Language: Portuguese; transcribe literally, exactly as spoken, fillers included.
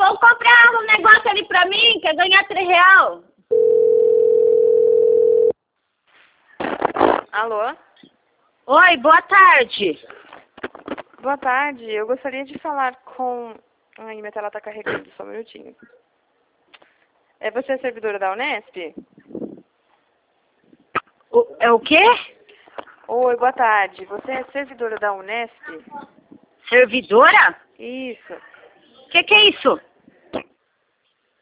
vamos comprar um negócio ali pra mim, quer ganhar três real. Alô? Oi, boa tarde. Boa tarde, eu gostaria de falar com... Ai, minha tela tá carregando, só um minutinho. É você a servidora da Unesp? O, é o quê? Oi, boa tarde, você é servidora da Unesp? Servidora? Isso. O que que é isso?